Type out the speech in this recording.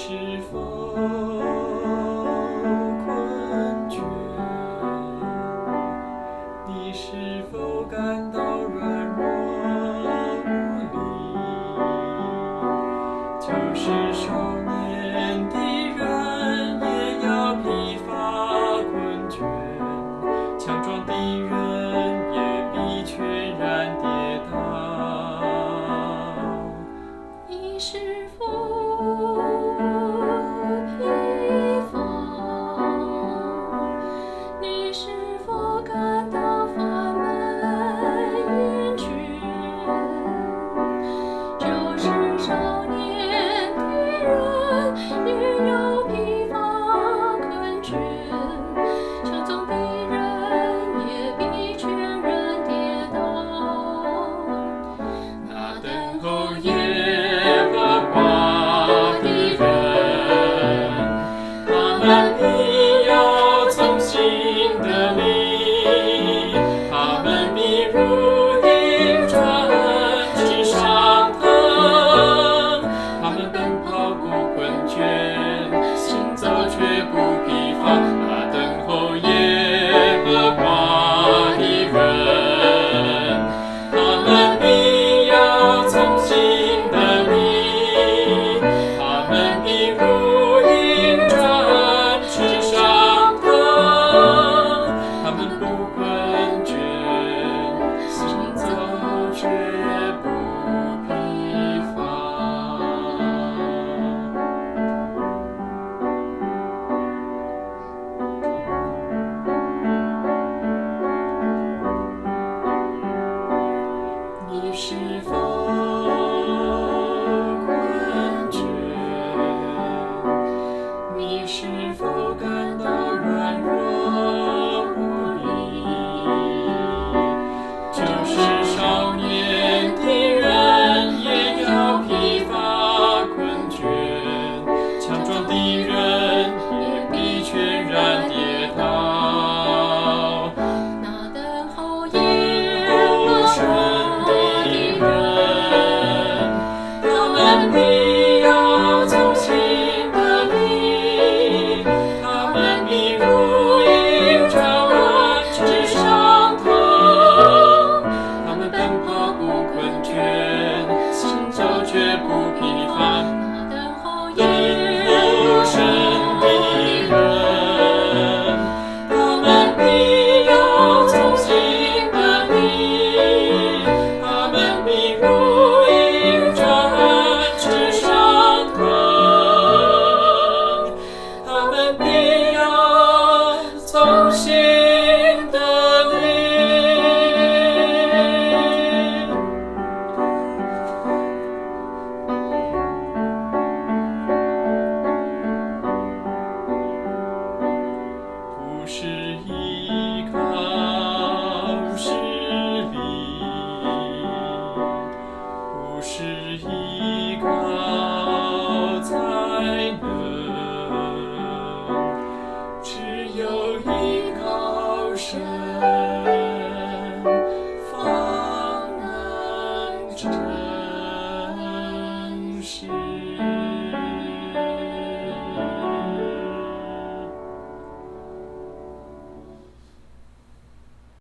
是否困倦？你是否感到软弱无力？就是少年的人也要疲乏困倦，强壮的人也必全然跌倒。 你是否疲乏？你是否感到烦闷晕厥？就是少年的人也有疲乏困倦，强壮的人也必全然跌倒。 那等候耶和华的人，他们必要从新得力，他们必如鹰展翅上腾，他们奔跑不困倦，行走却不疲乏。那等候耶和华的人，他们必要从新得力，他们必如鹰展翅上腾，他们不困倦，行走却不疲乏。你是否困倦？你是否感到软弱无力？就是少年的人也要疲乏困倦，强壮的人